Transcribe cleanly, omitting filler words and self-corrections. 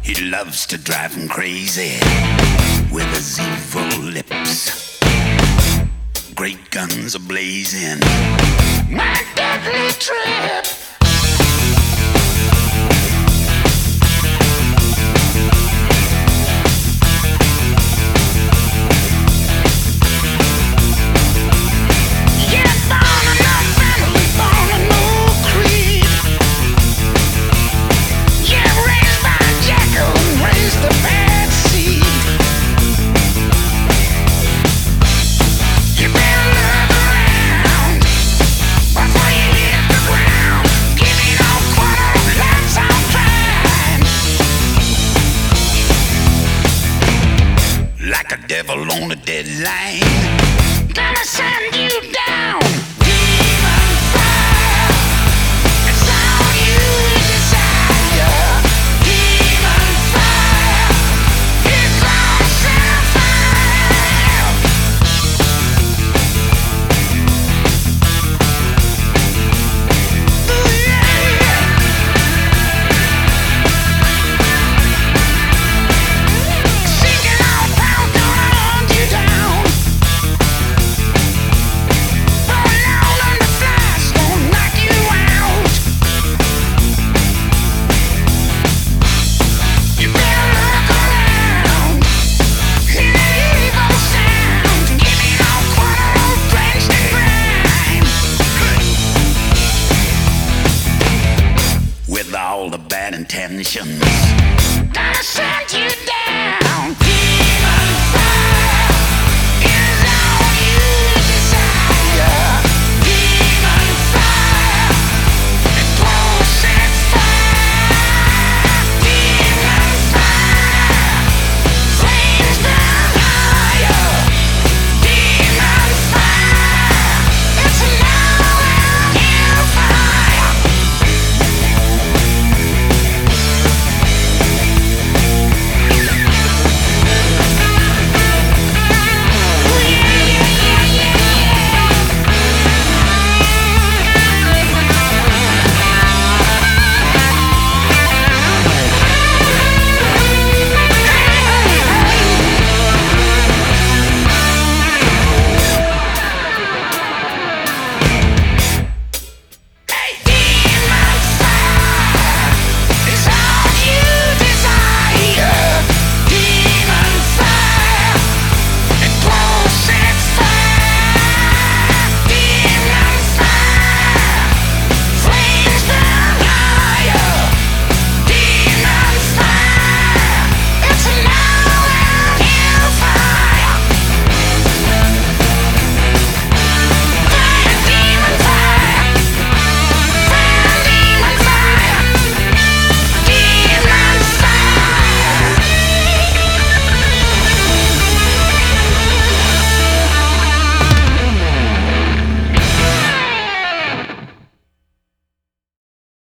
He loves to drive him crazy with his evil lips. Great guns are blazing. My deadly trip. Devil on a deadline, gonna send you down. Demon fire, it's all you desire. Demon fire, it's all fire. Ooh, yeah. Sinking all pound down you down. Falling out on the flies, gonna knock you out. You better look around. Hear the evil sound. Give me no quarter of drenched in grime. With all the bad intentions, gonna send you down.